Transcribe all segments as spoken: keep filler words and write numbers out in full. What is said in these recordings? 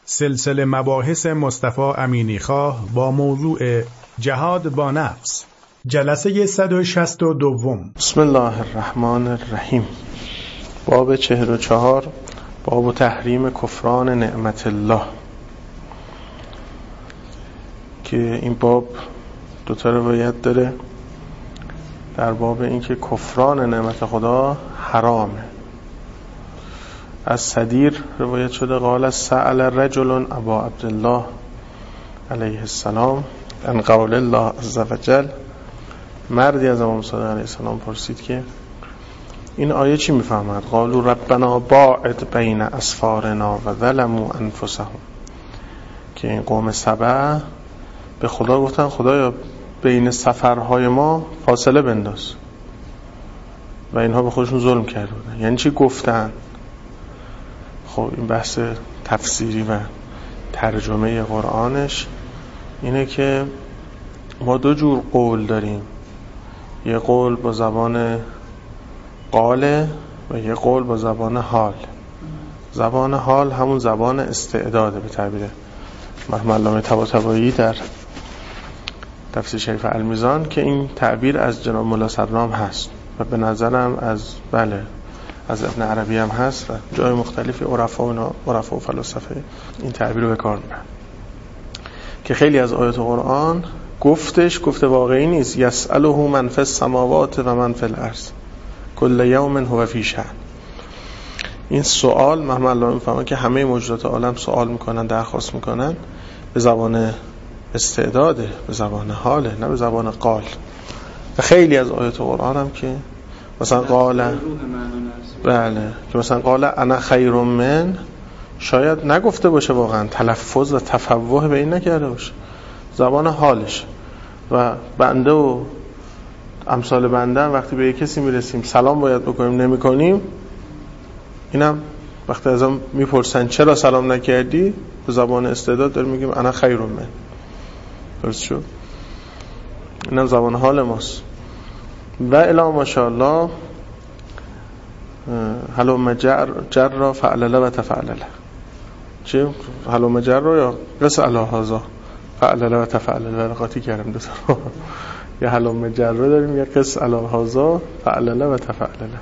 سلسله مباحث مصطفی امینی خواه با موضوع جهاد با نفس، جلسه صد و شصت و دو. بسم الله الرحمن الرحیم. باب چهل و چهار، باب تحریم کفران نعمت الله، که این باب دو تا روایت داره در باب اینکه کفران نعمت خدا حرامه. از صدیر روایت شده قال سأل رجل ابا عبدالله علیه السلام عن قول الله عز وجل، مردی از امام صادق علیه السلام پرسید که این آیه چی میفهمد؟ قالوا ربنا باعد بین اسفارنا و ظلموا انفسهم، که این قوم سبع به خدا گفتن خدایا بین سفرهای ما فاصله بنداز، و اینها به خودشون ظلم کرده بودن. یعنی چی گفتن؟ خب این بحث تفسیری و ترجمه قرآنش اینه که ما دو جور قول داریم، یه قول با زبان قاله و یه قول با زبان حال. زبان حال همون زبان استعداده به تعبیر مرحوم علامه طباطبایی در تفسیر شریف المیزان، که این تعبیر از جناب مولا صدرام هست و به نظرم از بله از ابن عربی هم هست و جای مختلفی عرفا و عرفا و فلاسفه این تعبیر رو به کار میبرن، که خیلی از آیات قرآن گفتش گفته واقعی نیست. یسأله من فی السماوات و من فی الارض کل یوم هو فی شأن. این سوال محمد الله میفهمه که همه موجودات عالم سوال میکنن، درخواست میکنن، به زبان استعداده، به زبان حاله، نه به زبان قال. و خیلی از آیات قرآن هم که مثلا قال بله که مثلا قال انا خیر من، شاید نگفته باشه واقعا، تلفظ و تفوه به این نکرده باشه، زبان حالش. و بنده و امثال بنده وقتی به یک کسی میرسیم سلام باید بکنیم نمی کنیم، اینم وقتی ازم میپرسن چرا سلام نکردی، به زبان استعداد داریم میگیم انا خیر من. درست شد؟ اینم زبان حال ماست. و الی ماشاءالله حلم جر جر فعلله و تفعلله، چه حلم جر رو یا قص علی هذا فعلله و تفعلله رو قاطی کردم دو تا. یا حلم جر رو داریم یا قص علی هذا فعلله و تفعلله.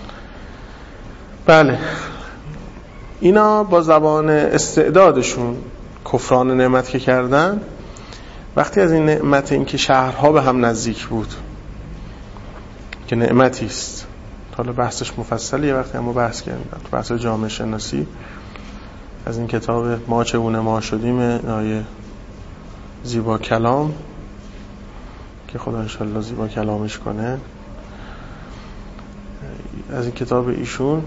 بله اینا با زبان استعدادشون کفران نعمت که کردن. وقتی از این نعمت، این که شهرها به هم نزدیک بود که نعمتی است، حالا بحثش مفصله، یه وقتی هم بحث کردیم تو بحث جامعه شناسی از این کتاب ما چگونه ما شدیم آیه زیبا کلام، که خدا انشالله زیبا کلامش کنه، از این کتاب ایشون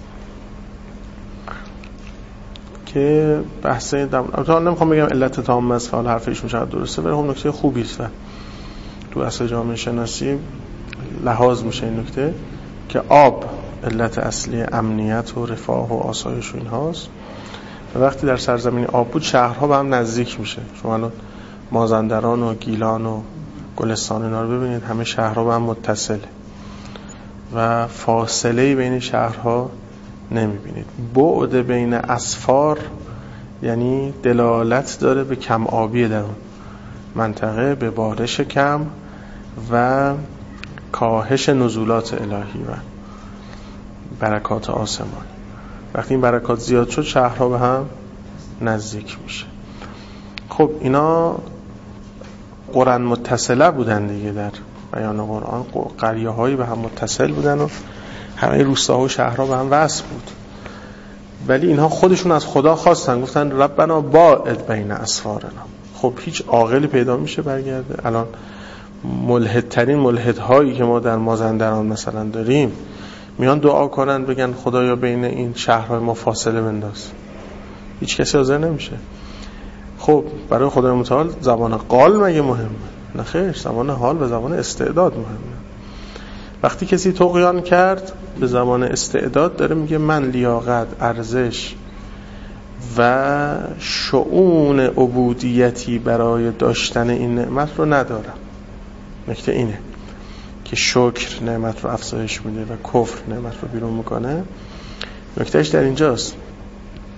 که بحث البته نمیخوام بگم علت تام است، حالا حرف ایشون چقدر درسته، ولی هم نکته خوبی است و تو اصل جامعه شناسی لحاظ میشه این نکته که آب علت اصلی امنیت و رفاه و آسایش و این هاست. و وقتی در سرزمین آب بود شهرها به هم نزدیک میشه. شما الان مازندران و گیلان و گلستان اینا رو ببینید، همه شهرها به هم متصله و فاصله بین شهرها نمیبینید. بعد بین اسفار یعنی دلالت داره به کم آبی در اون منطقه، به بارش کم و کاهش نزولات الهی و برکات آسمانی. وقتی این برکات زیاد شد شهرها به هم نزدیک میشه. خب اینا قرآن متصله بودن دیگه، در بیان قرآن قریه هایی به هم متصل بودن و همه روستاها و شهرها به هم وصل بود. ولی اینها خودشون از خدا خواستن، گفتن ربنا باعد بین اسفارنا. خب هیچ عاقلی پیدا میشه برگرده؟ الان ملحدترین ملحدهایی که ما در مازندران مثلا داریم میان دعا کنن بگن خدایا بین این شهرهای ما فاصله بنداز، هیچ کسی حاضر نمیشه. خب برای خدای متعال زبان قال مگه مهمه؟ نه خیر، زبان حال و زبان استعداد مهمه. وقتی کسی طغیان کرد به زبان استعداد داره میگه من لیاقت، ارزش و شؤون عبودیتی برای داشتن این نعمت رو ندارم. نکته اینه که شکر نعمت رو افزایش میده و کفر نعمت رو بیرون میکنه. نکتهش در اینجاست.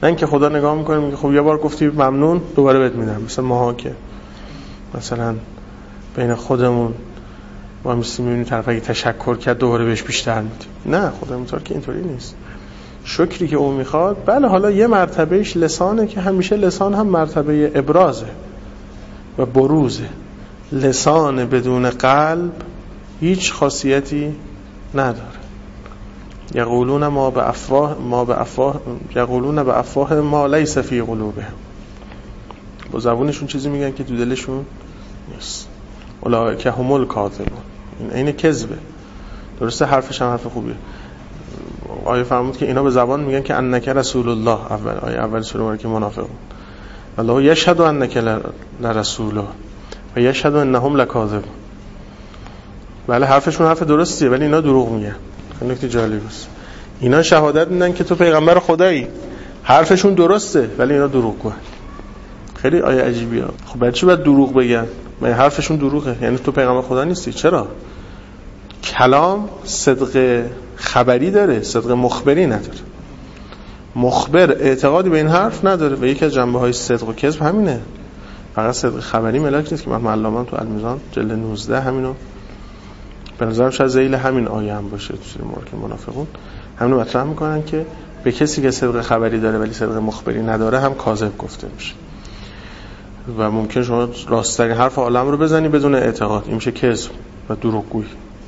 نه اینکه خدا نگاه میکنه میگه خب یه بار گفتی ممنون دوباره بهت میدم، مثل ماها که مثلا بین خودمون ما میستیم میبینیم طرف اگه تشکر کرد دوباره بهش بیشتر میدیم. نه، خدا متعال که اینطوری نیست. شکری که اون میخواد، بله حالا یه مرتبهش لسانه که همیشه لسان هم مرتبه ابرازه و بروزه. لسان بدون قلب هیچ خاصیتی نداره. یقولون ما به افواه ما به افواه یقولون به افواه ما لیس فی قلوبهم. با زبونشون چیزی میگن که تو دلشون نیست. اولئک هم الکاذبون. این عین کذبه. درسته حرفش هم حرف خوبیه. آیه فرمود که اینا به زبان میگن که انک رسول الله. اول آیه اول سوره مبارکه منافقون. الله یشهد انک لرسوله و یشهد انهم لکاذبون. بله حرفشون حرف درستیه ولی اینا دروغ میگن. این نکته جالبه است. اینا شهادت میدن که تو پیغمبر خدایی، حرفشون درسته ولی اینا دروغگوان. خیلی آیه عجیبیه. خب برای چی باید دروغ بگن؟ من حرفشون دروغه، یعنی تو پیغمبر خدا نیستی. چرا؟ کلام صدق خبری داره، صدق مخبری نداره. مخبر اعتقادی به این حرف نداره و یکی از جنبه‌های صدق و کذب همینه. فقط صدق خبری ملاک نیست که من علامه تو المیزان جلد نوزده همینو به نظرم شاید ذیل همین آیه هم باشه تو سوره مبارکه منافقون همینو مطرح میکنن که به کسی که صدق خبری داره ولی صدق مخبری نداره هم کاذب گفته میشه. و ممکن شما راست‌ترین حرف عالم رو بزنی بدون اعتقاد، این میشه کذب و دروغگویی.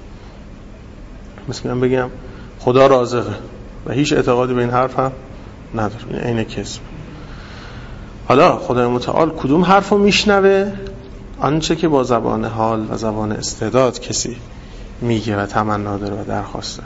مثلا بگم خدا رازقه و هیچ اعتقادی به این حرف هم نداره، این عین کذب. حالا خدای متعال کدوم حرفو میشنوه؟ آنچه که با زبان حال و زبان استعداد کسی میگه و تمنا داره و درخواسته.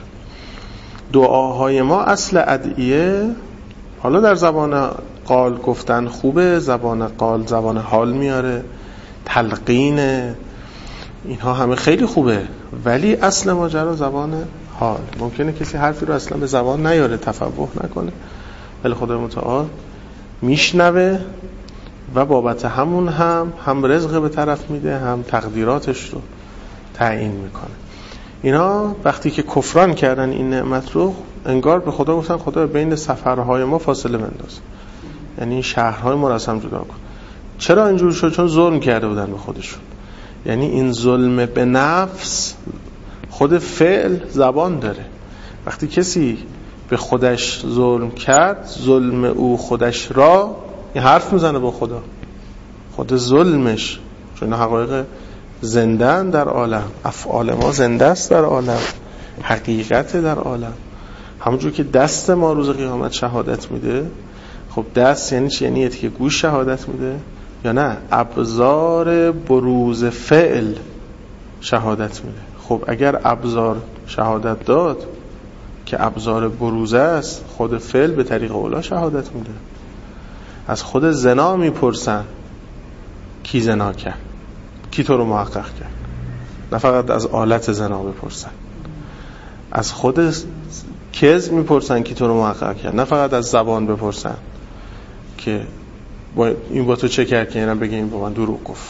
دعاهای ما اصل ادعیه، حالا در زبان قال گفتن خوبه، زبان قال زبان حال میاره، تلقین اینها همه خیلی خوبه، ولی اصل ماجرا زبان حال. ممکنه کسی حرفی رو اصلا به زبان نیاره، تفوه نکنه، ولی خدای متعال میشنوه و بابت همون هم هم رزق به طرف میده، هم تقدیراتش رو تعیین میکنه. اینا وقتی که کفران کردن این نعمت رو، انگار به خدا گفتن خدا بین سفرهای ما فاصله بنداز، یعنی شهرهای ما رو از هم جدا کن. چرا اینجور شد؟ چون ظلم کرده بودن به خودشون. یعنی این ظلم به نفس، خود فعل زبان داره. وقتی کسی به خودش ظلم کرد، ظلم او خودش را، این حرف میزنه با خدا، خود ظلمش، چون حقایق زندن در عالم، افعال ما زنده است در عالم، حقیقت در عالم. همونجور که دست ما روز قیامت شهادت میده، خب دست یعنی چی؟ یعنی که گوش شهادت میده یا نه؟ ابزار بروز فعل شهادت میده. خب اگر ابزار شهادت داد که ابزار بروز است، خود فعل به طریق اولا شهادت میده. از خود زنا میپرسن کی زنا کرد، کی تو رو محقق کرد، نه فقط از آلت زنا بپرسن. از خود کذب میپرسن کی تو رو محقق کرد، نه فقط از زبان بپرسن که با این با تو چه کرد که اینم بگه این با من دروغ گفت.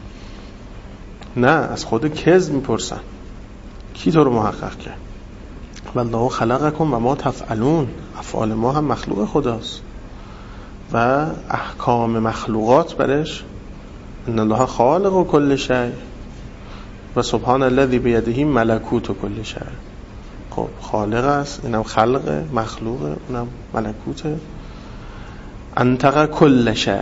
نه، از خود کذب میپرسن کی تو رو محقق کرد. والله خلقکم و ما تفعلون. افعال ما هم مخلوق خداست و احکام مخلوقات برش ان الله خالق کل شیء و سبحان الذی بیده ملکوت کل شیء. خب خالق است، اینم خلق، مخلوقه، اونم ملکوته. انطق کل شیء،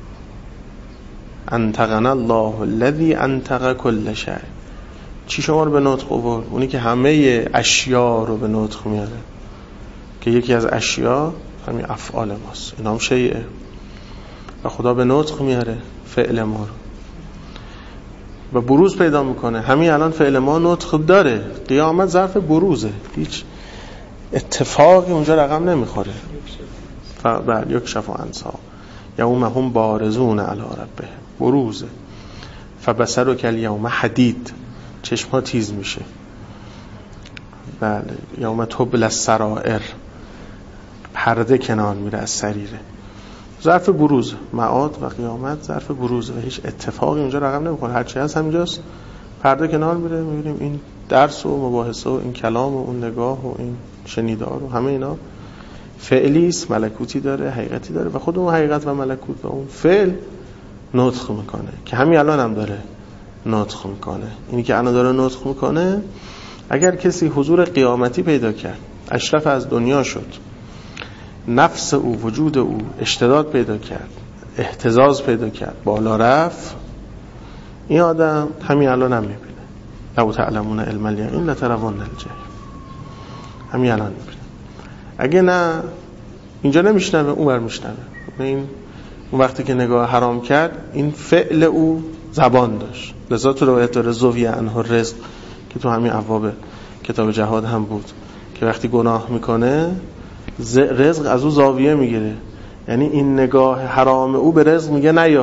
انطقنا الله الذی انطق کل شیء. چی شما رو به نطق آورد؟ اونی که همه اشیا رو به نطق میاره، که یکی از اشیا همین افعال ماست، اینا هم شیئه و خدا به نطق میاره فعل ما رو و بروز پیدا میکنه. همین الان فعل ما نطق داره، قیامت ظرف بروزه، هیچ اتفاقی اونجا رقم نمیخوره. بله یک شفا انسا یوم هم بارزون علی ربهم، بروزه. فبصر کل یوم حدید، چشم ها تیز میشه. بله یوم تبل السرائر، پرده کنار میره از سریره. ظرف بروز، معاد و قیامت ظرف بروز و هیچ اتفاقی اونجا رقم نمیکنه. هرچی هست همینجاست، پرده کنار میره، میبینیم این درس و مباحثه و این کلام و اون نگاه و این شنیدار و همه اینا فعلی است، ملکوتی داره، حقیقتی داره و خود اون حقیقت و ملکوت و اون فعل نطق میکنه که همین الان هم داره نطق میکنه. اینی که الان داره نطق میکنه، اگر کسی حضور قیامتی پیدا کرد، اشرف از دنیا شد، نفس او، وجود او اشتداد پیدا کرد، اهتزاز پیدا کرد، بالا رفت، این آدم همین الان هم میبینه. لو تعلمون علم الیقین لترون الجحیم، همین الان میبینه. اگه نه اینجا نمیشنوه، اون بر میشنوه. این اون وقتی که نگاه حرام کرد، این فعل او زبان داشت. لذا تو روایت داره زوی عنه رزق که تو همین ابواب کتاب جهاد هم بود که وقتی گناه میکنه رزق از او زاویه میگیره. یعنی این نگاه حرام او به رزق میگه نیا،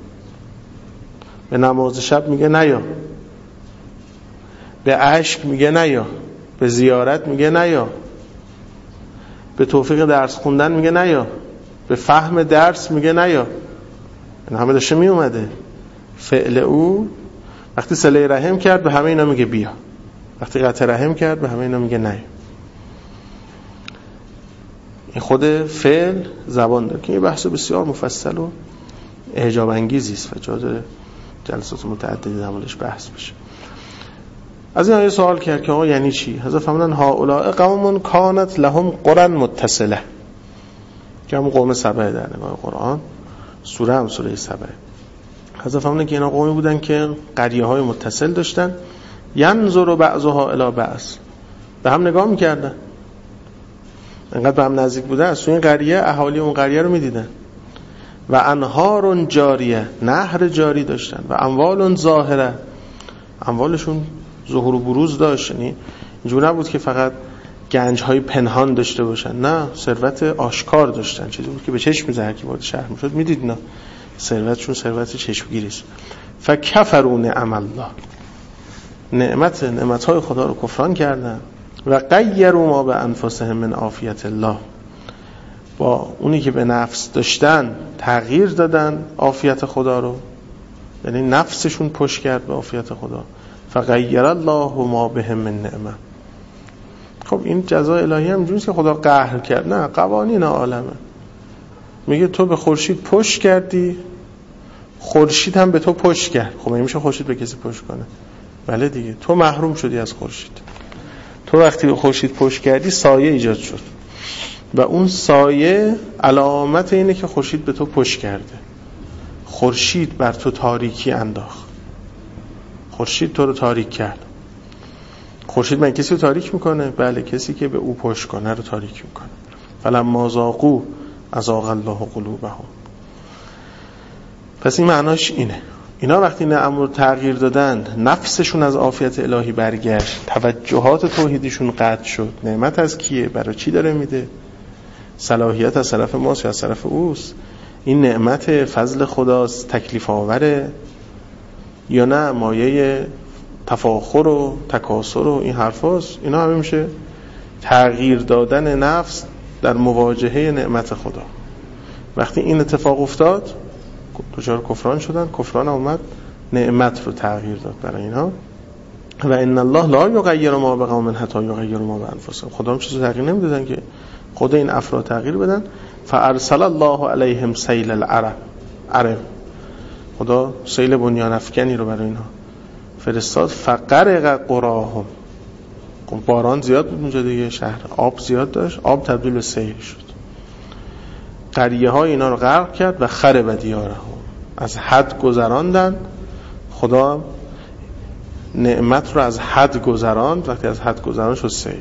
به نماز شب میگه نیا، به عشق میگه نیا، به زیارت میگه نیا، به توفیق درس خوندن میگه نیا، به فهم درس میگه نیا. این همه داشته می اومده. فعل او وقتی صله رحم کرد به همه اینا میگه بیا، وقتی قطع رحم کرد به همه اینا میگه نیا. این خود فعل زبان داره که این بحث بسیار مفصل و اعجاب انگیزی است و جا داره جلسات متعددی در موردش بحث بشه. از این آیه سوال کرد که آقا یعنی چی؟ حضرت فرمودن هؤلاء قوم کانت لهم قرى متصله، که همون قوم سبع در نگاه قرآن، سوره هم سوره سبع. حضرت فرمودن که اینا قومی بودن که قریه های متصل داشتن، ینظر بعضها الی بعض، به هم نگاه میکردن، انقدر به هم نزدیک بودن از توی این قریه اهالی اون قریه رو میدیدن. و انهار جاریه، نهر جاری داشتن. و اموال ظاهره، اموالشون ظهور و بروز داشت. یعنی اینجور نبود که فقط گنج‌های پنهان داشته باشن، نه، ثروت آشکار داشتن. چیزی بود که به چشم می‌زد، هر کی وارد شهر می‌شد می‌دید نه، ثروتشون ثروت چشمگیری است. فکفروا نعم الله، نعمت نعمت‌های خدا رو کفران کردن. و غیروا ما به انفسهم من عافیت الله، با اونی که به نفس داشتن تغییر دادن عافیت خدا رو، یعنی نفسشون پشت کرد به عافیت خدا. فغیر الله ما بهم من نعمه. خب این جزای الهی هم جونست که خدا قهر کرد، نه، قوانین عالمه. میگه تو به خورشید پشت کردی، خورشید هم به تو پشت کرد. خب نمیشه خورشید به کسی پشت کنه؟ بله دیگه، تو محروم شدی از خورشید. تو وقتی به خورشید پشت کردی سایه ایجاد شد و اون سایه علامت اینه که خورشید به تو پشت کرده. خورشید بر تو تاریکی انداخت، خورشید تو رو تاریک کرد. خورشید من کسی رو تاریک میکنه؟ بله، کسی که به او پشت کنه رو تاریک میکنه. فلما ذاقوا ازاغ الله قلوبهم. پس این معناش اینه، اینا وقتی نعم رو تغییر دادن، نفسشون از عافیت الهی برگشت، توجهات توحیدیشون قطع شد. نعمت از کیه؟ برای چی داره میده؟ صلاحیت از طرف ماست یا از طرف اوست؟ این نعمت فضل خداست، تکلیف آوره یا نه مایه تفاخر و تکاسر و این حرفاست؟ اینا همه میشه تغییر دادن نفس در مواجهه نعمت خدا. وقتی این اتفاق افتاد دچار کفران شدن، کفران اومد نعمت رو تغییر داد برای اینا. و ان الله لا یغیر ما بقوم حتی یغیر ما بانفسهم. خدا هم چیزی تغییر نمیدادن که خود این افراد تغییر بدن. فارسل الله علیهم سیل العرم، عرم، خدا سیل بنیان افکنی رو برای اینها فرستاد. فغرق قراهم، باران زیاد بود اونجا دیگه، شهر آب زیاد داشت، آب تبدیل به سیل شد، قریه های اینا رو غرق کرد. و خرب دیارهم، از حد گذراندن. خدا نعمت رو از حد گذراند، وقتی از حد گذران شد سیل.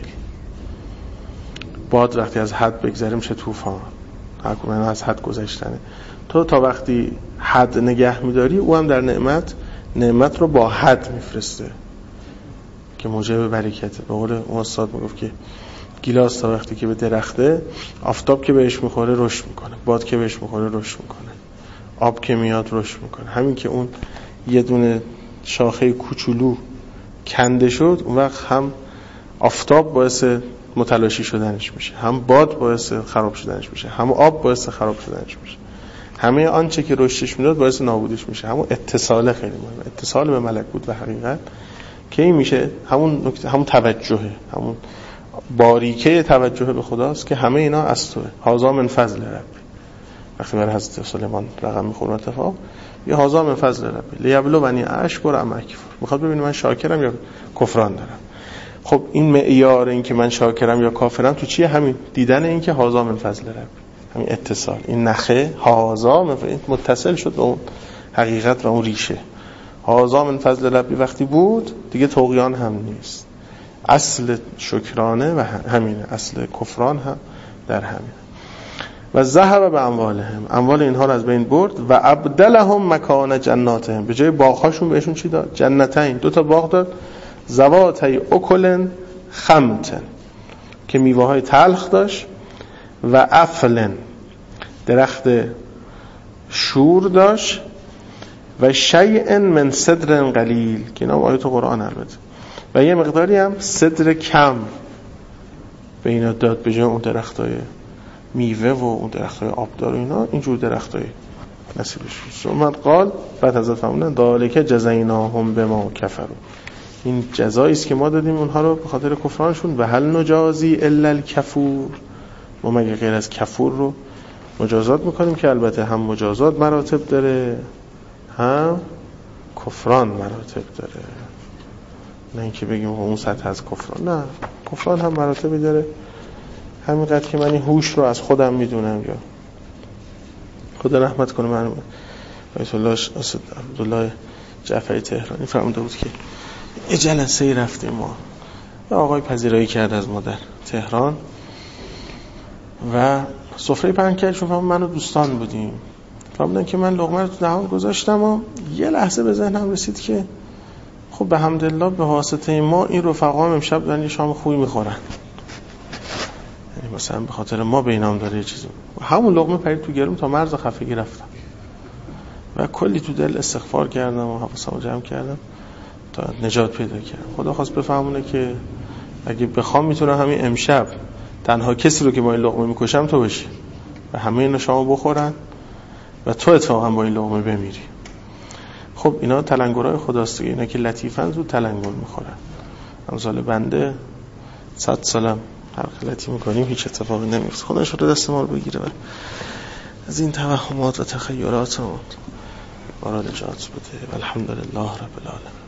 باد وقتی از حد بگذره میشه طوفان. حکومت از حد گذشتنه. تو تا وقتی حد نگه میداری، او هم در نعمت نعمت رو با حد میفرسته که موجب برکته. به قول اون استاد میگفت که گیلاس تا وقتی که به درخته، آفتاب که بهش میخوره رشد میکنه، باد که بهش میخوره رشد میکنه، آب که میاد رشد میکنه. همین که اون یه دونه شاخه کوچولو کنده شد، اون وقت هم آفتاب باعث متلاشی شدنش میشه، هم باد باعث خراب شدنش میشه، هم آب باعث خراب شدنش میشه. همه آنچه که رشدش میداد باعث نابودش میشه. همون اتصال خیلی مهمه، اتصال به ملکوت و حقیقت که این میشه همون نکته، همون توجهه، همون باریکه توجه به خداست که همه اینا از توه. هذا من فضل ربی. وقتی برای حضرت سلیمان رقم میخوره اتفاق یه هذا من فضل ربی لیبلونی اشکر ام اکفر، میخواد ببینه من شاکرم یا کفران دارم. خب این معیار این که من شاکرم یا کافرم تو چیه؟ همین دیدن این که هذا من فضل ربی، همین اتصال، این نخه هذا من متصل شد به اون حقیقت و اون ریشه. هذا من فضل ربی وقتی بود دیگه طغیان هم نیست. اصل شکرانه و همینه، اصل کفران هم در همینه. و ذهب به اموالهم، اموال اینها رو از بین برد. و ابدلهم مکان جناتهم، به جای باغ‌هاشون بهشون چی داد؟ جنتین، دو تا باغ داد. ذواتی اکل خمت، که میوه‌های تلخ داشت. و افل، درخت شور داشت. و شیء من صدر قلیل، که اینا آیات قرآن البته. و یه مقداری هم صدر کم به اینا داد، به جای اون درختای میوه و اون درختای آبدار و اینا اینجور درختای نصیبش شد. اومد قال بعد حضرت فرمودن ذالک جزیناهم بما کفروا، این جزایی است که ما دادیم اونها رو به خاطر کفرانشون. و هل نجازی الا الکفور، ما مگه غیر از کفور رو مجازات میکنیم؟ که البته هم مجازات مراتب داره هم کفران مراتب داره، نه اینکه بگیم اون سطح از کفران، نه، کفران هم مراتبی داره. همینقدر که من این هوش رو از خودم میدونم، یا خدا رحمت کنه من آیت الله اسد عبدالله جعفری تهرانی فرموده بود که یه جلسه ای رفتیم ما و آقای پذیرایی کرد از ما در تهران و سفره پهن کرد، چون من و دوستان بودیم. فرمودن که من لقمه رو تو دهان گذاشتم و یه لحظه به ذهنم رسید که خب به حمدالله به واسطه ما این رفقا هم امشب دارن یه شام خوبی میخورن، یعنی مثلا به خاطر ما بینام داره یه چیزی. همون لقمه پرید تو گلوم تا مرز خفگی رفتم و کلی تو دل استغفار کردم و حواسمو جمع کردم تا نجات پیدا کردم. خدا خواست بفهمونه که اگه بخوام میتونم همین امشب تنها کسی رو که با این لقمه میکشم تو بشی و همه اینا شامو بخورن و تو اتفاقا با این لقمه بمیری. خب اینا تلنگرهای خداست دیگه، اینا که لطیفن زود تلنگر میخورن. امثال بنده صد سالم هر غلطی میکنیم هیچ اتفاقی نمیفته. خدا شده دست ما رو بگیره و از این توهمات و تخیلات وارد نجات بده. الحمدلله رب العالمین.